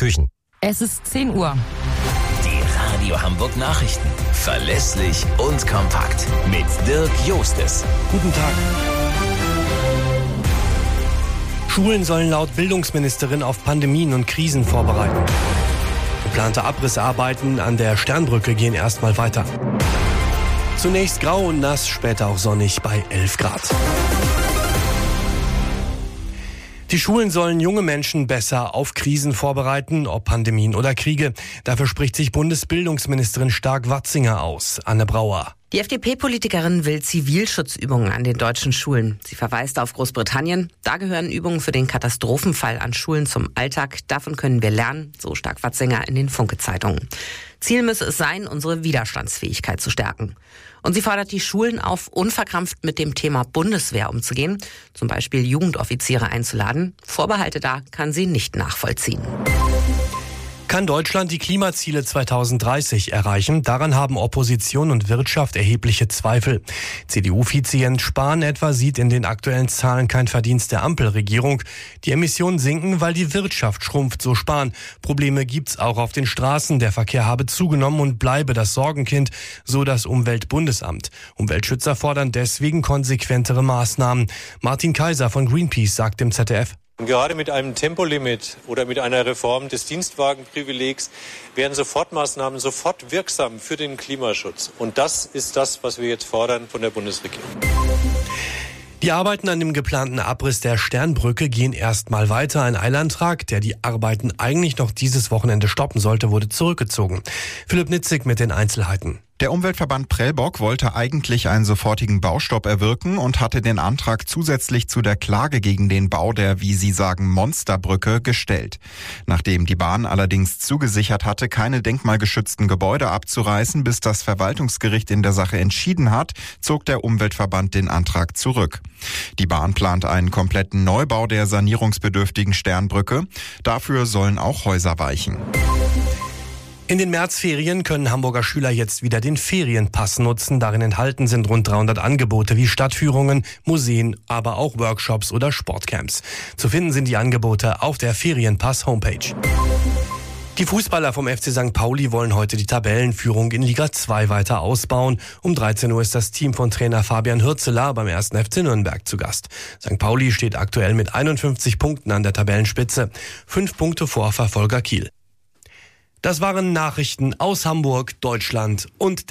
Gelsenkirchen. Es ist 10 Uhr. Die Radio Hamburg Nachrichten. Verlässlich und kompakt. Mit Dirk Jostes. Guten Tag. Schulen sollen laut Bildungsministerin auf Pandemien und Krisen vorbereiten. Geplante Abrissarbeiten an der Sternbrücke gehen erstmal weiter. Zunächst grau und nass, später auch sonnig bei 11 Grad. Die Schulen sollen junge Menschen besser auf Krisen vorbereiten, ob Pandemien oder Kriege. Dafür spricht sich Bundesbildungsministerin Stark-Watzinger aus. Anne Brauer. Die FDP-Politikerin will Zivilschutzübungen an den deutschen Schulen. Sie verweist auf Großbritannien. Da gehören Übungen für den Katastrophenfall an Schulen zum Alltag. Davon können wir lernen, so Stark-Watzinger in den Funke-Zeitungen. Ziel müsse es sein, unsere Widerstandsfähigkeit zu stärken. Und sie fordert die Schulen auf, unverkrampft mit dem Thema Bundeswehr umzugehen, zum Beispiel Jugendoffiziere einzuladen. Vorbehalte da kann sie nicht nachvollziehen. Kann Deutschland die Klimaziele 2030 erreichen? Daran haben Opposition und Wirtschaft erhebliche Zweifel. CDU-Vize Jens Spahn etwa sieht in den aktuellen Zahlen kein Verdienst der Ampelregierung. Die Emissionen sinken, weil die Wirtschaft schrumpft, so Spahn. Probleme gibt's auch auf den Straßen. Der Verkehr habe zugenommen und bleibe das Sorgenkind, so das Umweltbundesamt. Umweltschützer fordern deswegen konsequentere Maßnahmen. Martin Kaiser von Greenpeace sagt dem ZDF: Und gerade mit einem Tempolimit oder mit einer Reform des Dienstwagenprivilegs werden Sofortmaßnahmen sofort wirksam für den Klimaschutz. Und das ist das, was wir jetzt fordern von der Bundesregierung. Die Arbeiten an dem geplanten Abriss der Sternbrücke gehen erstmal weiter. Ein Eilantrag, der die Arbeiten eigentlich noch dieses Wochenende stoppen sollte, wurde zurückgezogen. Philipp Nitzig mit den Einzelheiten. Der Umweltverband Prellbock wollte eigentlich einen sofortigen Baustopp erwirken und hatte den Antrag zusätzlich zu der Klage gegen den Bau der, wie sie sagen, Monsterbrücke gestellt. Nachdem die Bahn allerdings zugesichert hatte, keine denkmalgeschützten Gebäude abzureißen, bis das Verwaltungsgericht in der Sache entschieden hat, zog der Umweltverband den Antrag zurück. Die Bahn plant einen kompletten Neubau der sanierungsbedürftigen Sternbrücke. Dafür sollen auch Häuser weichen. In den Märzferien können Hamburger Schüler jetzt wieder den Ferienpass nutzen. Darin enthalten sind rund 300 Angebote wie Stadtführungen, Museen, aber auch Workshops oder Sportcamps. Zu finden sind die Angebote auf der Ferienpass-Homepage. Die Fußballer vom FC St. Pauli wollen heute die Tabellenführung in Liga 2 weiter ausbauen. Um 13 Uhr ist das Team von Trainer Fabian Hürzeler beim 1. FC Nürnberg zu Gast. St. Pauli steht aktuell mit 51 Punkten an der Tabellenspitze, 5 Punkte vor Verfolger Kiel. Das waren Nachrichten aus Hamburg, Deutschland und